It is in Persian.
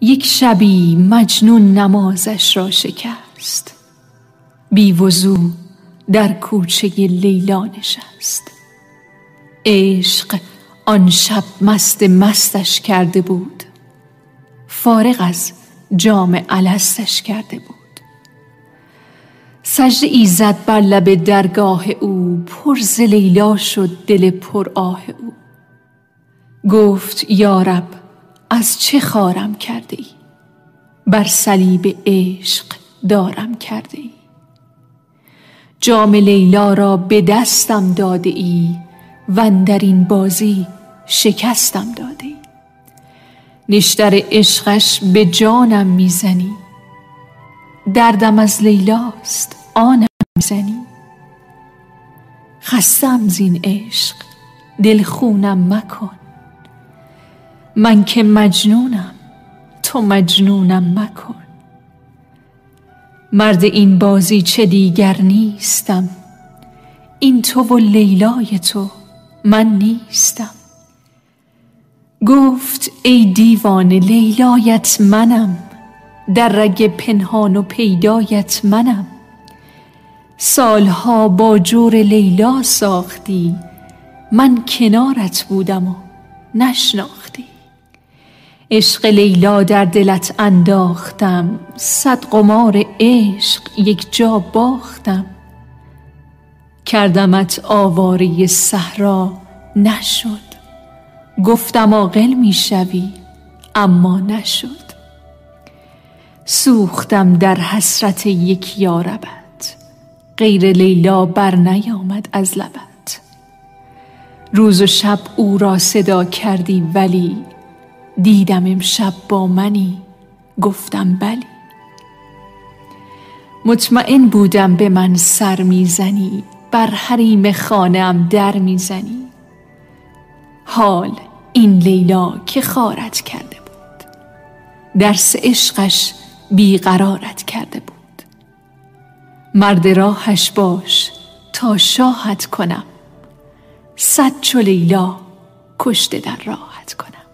یک شبی مجنون نمازش را شکست، بی وضو در کوچه لیلا نشست. عشق آن شب مستش کرده بود، فارغ از جام الستش کرده بود. سجده ایزد بر لب درگاه او، پر ز لیلا شد دل پر آه او. گفت یا رب از چه خارم کرده ای، بر صلیب عشق دارم کرده ای. جام لیلا را به دستم داده ای، و اندر این بازی شکستم داده ای. نشتر عشقش به جانم میزنی، دردم از لیلاست آنم میزنی. خستم زین عشق دل خونم مکن، من که مجنونم تو مجنونم مکن. مرد این بازی چه دیگر نیستم، این تو و لیلای تو من نیستم. گفت ای دیوانه لیلایت منم، در رگ پنهان و پیدایت منم. سالها با جور لیلا ساختی، من کنارت بودم و نشناختی. عشق لیلا در دلت انداختم، صد قمار عشق یک جا باختم. کردمت آواره صحرا نشد، گفتم عاقل میشوی اما نشد. سوختم در حسرت یک یاربت، غیر لیلا بر نیامد از لبت. روز و شب او را صدا کردی ولی، دیدم امشب با منی گفتم بلی. مطمئن بودم به من سر میزنی، بر حریم خانه‌ام در میزنی. حال این لیلا که خارت کرده بود، درس عشقش بیقرارت کرده بود. مرد راهش باش تا شاهت کنم، صد چو لیلا کشته در راهت کنم.